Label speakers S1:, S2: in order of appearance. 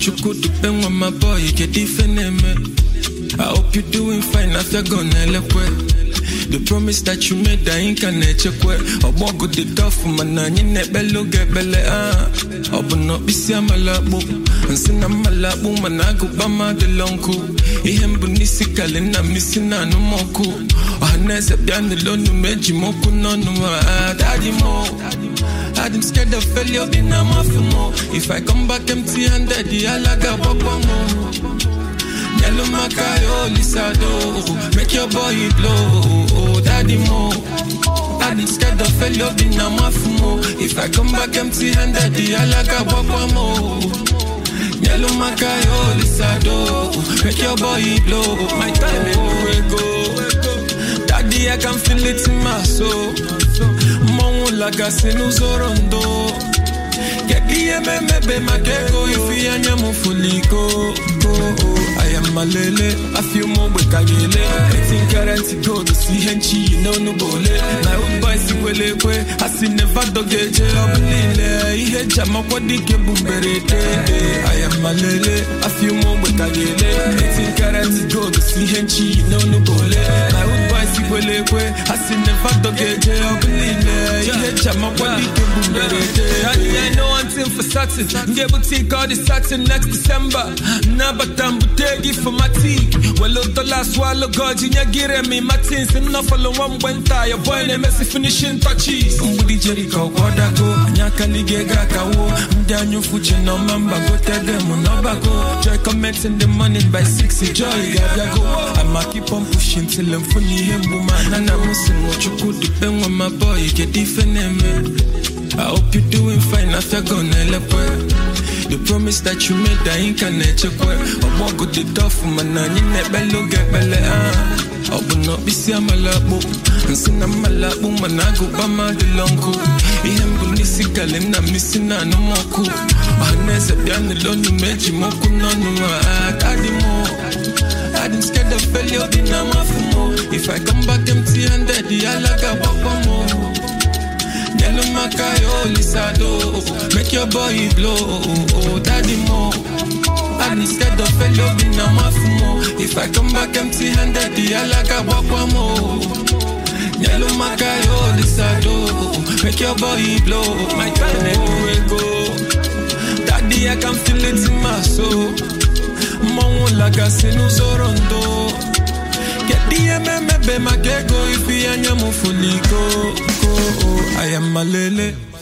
S1: Chuku depend on my boy, get different. I hope you're doing fine after gonna let the promise that you made, I ain't gonna check where I walk with the tough man, and you never look at Bella. Open up, be see my lap book, and send a malap woman. I go by my the long cool. He am bunisical and I'm missing no more cool. I never done the loan to make you more no daddy more. I'm scared of failure, then I'm off more. If I come back empty handed, I like a more. Yellow Macayo, Lisado, make your boy blow, daddy mo. I'm scared of failure, then I'm off more. If I come back empty handed, I like a more. Yellow Macayo, Lisado, make your boy blow. My time is go. Daddy, I can feel it in my soul. Mon laga se nous orondo. Maybe my kego if you and your fuliko. I am Malele, I feel more with Kagele. I think I go to see Henchi, no bole. My own boys, I see never do get job. I hate Jamaquadike Bumberete. I am Malele, I feel more with Kagele. I think I go to see Henchi, no bole. My own boys, I see never do get job. I hate Jamaquadike Bumberete. I know one thing for certain, get boutique all the satin next December. Nabatam butegi for my tea. Well, the last swallow god in your gear me, my teens and not follow one went tie. Boy, and messy finishing touches. Woody Jericho, Wadago, Nyakali Gegakawo, Daniel Fuchin, no member, go tell them on Nabago. Joy comments in the morning by 6 joy. I'ma keep on pushing till I'm funny him, woman. And I'm missing what you could depend on my boy, get different. I hope you're doing fine after gonna let the promise that you made, I ain't gonna check where I walk with the tough man, and you never look at Bella. I will not be see my lap book, and send a malap woman. I go by my the long cool. He am bunisical and I'm missing no more cool. I never done the loan to make you more cool. No, daddy more. I'm scared of failure, then I'm off more. If I come back empty handed, I like a walk more. Yellow Macayo, Lisado, make your boy blow, daddy mo. I'm scared of failure, then I'm off more. If I come back empty handed, I like a walk more. Yellow Macayo, Lisado, make your boy blow. My time is go. Daddy, I can feel it in my soul. Mon laga se nous orondo. Get the maybe my kego if you and your mufuliko. I am Malele.